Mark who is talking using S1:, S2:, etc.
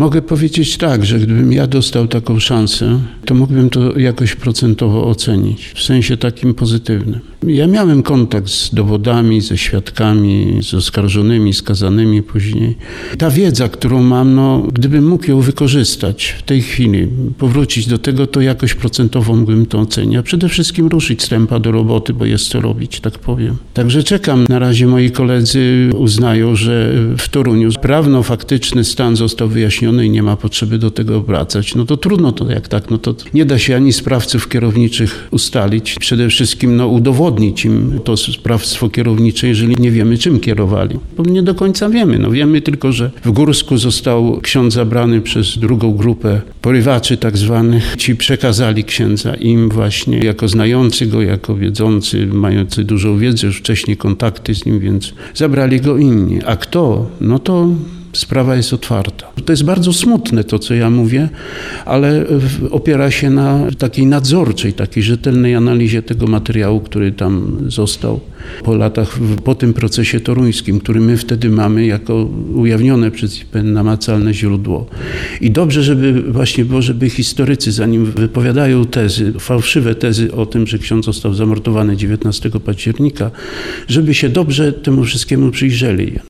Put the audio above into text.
S1: Mogę powiedzieć tak, że gdybym ja dostał taką szansę, to mógłbym to jakoś procentowo ocenić, w sensie takim pozytywnym. Ja miałem kontakt z dowodami, ze świadkami, z oskarżonymi, skazanymi później. Ta wiedza, którą mam, gdybym mógł ją wykorzystać w tej chwili, powrócić do tego, to jakoś procentowo mógłbym to ocenić. A przede wszystkim ruszyć z tempa do roboty, bo jest co robić, tak powiem. Także czekam. Na razie moi koledzy uznają, że w Toruniu prawno-faktyczny stan został wyjaśniony i nie ma potrzeby do tego wracać. No to trudno to jak tak, no to nie da się ani sprawców kierowniczych ustalić, przede wszystkim udowodnić im to sprawstwo kierownicze, jeżeli nie wiemy, czym kierowali. Bo nie do końca wiemy. Wiemy tylko, że w Górsku został ksiądz zabrany przez drugą grupę porywaczy tak zwanych. Ci przekazali księdza im właśnie jako znający go, jako wiedzący, mający dużą wiedzę, już wcześniej kontakty z nim, więc zabrali go inni. A kto? No to sprawa jest otwarta. To jest bardzo smutne to, co ja mówię, ale opiera się na takiej nadzorczej, takiej rzetelnej analizie tego materiału, który tam został po latach, po tym procesie toruńskim, który my wtedy mamy jako ujawnione przez IPN namacalne źródło. I dobrze, żeby właśnie było, żeby historycy, zanim wypowiadają tezy, fałszywe tezy o tym, że ksiądz został zamordowany 19 października, żeby się dobrze temu wszystkiemu przyjrzeli.